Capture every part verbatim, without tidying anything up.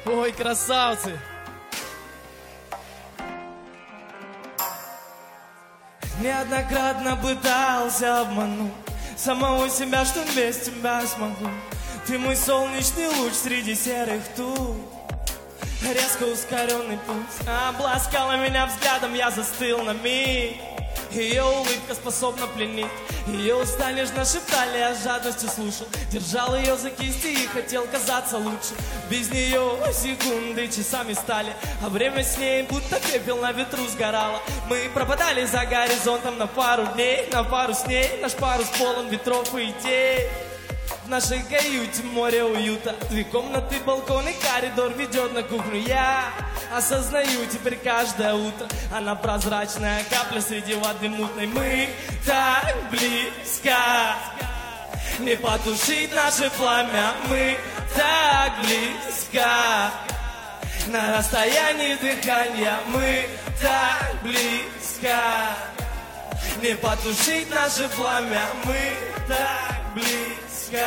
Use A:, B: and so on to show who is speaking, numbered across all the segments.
A: Ой, красавцы! Неоднократно пытался обмануть самого себя, что без тебя смогу. Ты мой солнечный луч среди серых туч, резко ускоренный путь. Обласкала меня взглядом, я застыл на миг. Ее улыбка способна пленить. Ее уста нежно шептали, я с жадностью слушал. Держал ее за кисти и хотел казаться лучше. Без нее секунды часами стали, а время с ней будто пепел на ветру сгорало. Мы пропадали за горизонтом на пару дней, на пару с ней. Наш парус полон ветров и идей. В нашей каюте море уюта, две комнаты, балкон и коридор ведет на кухню. Я осознаю теперь каждое утро, она прозрачная капля среди воды мутной. Мы так близко, не потушить наше пламя. Мы так близко, на расстоянии дыхания. Мы так близко, не потушить наше пламя. Мы так близко,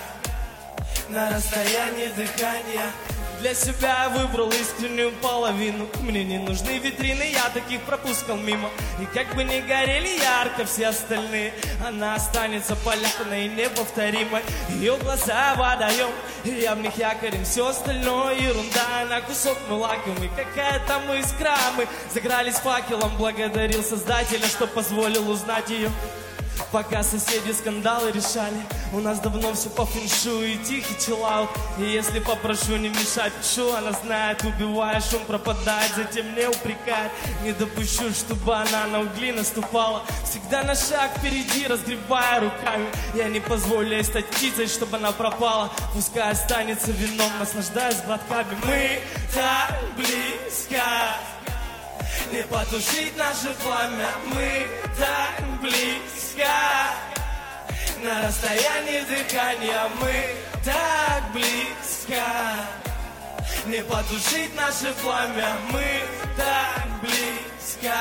A: на расстоянии дыхания. Для себя я выбрал искреннюю половину. Мне не нужны витрины, я таких пропускал мимо. И как бы ни горели ярко все остальные, она останется полярной и неповторимой. Ее глаза водоем, и я в них якорем. Все остальное ерунда, она кусок мы лакомый. Какая там искра, мы загрались факелом. Благодарил Создателя, что позволил узнать ее. Пока соседи скандалы решали, у нас давно все по фэншую и тихий чиллаут. И если попрошу не мешать, пишу, она знает, убивая шум, пропадает, затем не упрекает. Не допущу, чтобы она на угли наступала, всегда на шаг впереди, разгребая руками. Я не позволю ей стать птицей, чтобы она пропала. Пускай останется вином, наслаждаясь глотками. Мы так близко, не потушить наше пламя. Мы так близко, на расстоянии дыхания. Мы так близко, не потушить наше пламя. Мы так близко,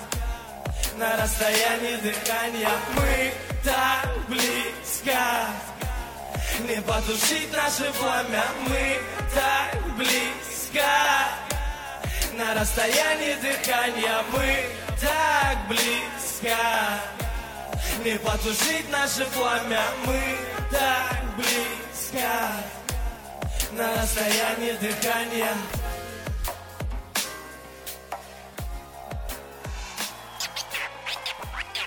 A: на расстоянии дыхания. Мы так близко, не потушить наше пламя. Мы так близко, на расстоянии дыхания. Мы так близко, не потушить наше пламя. Мы так близко, на расстоянии дыхания.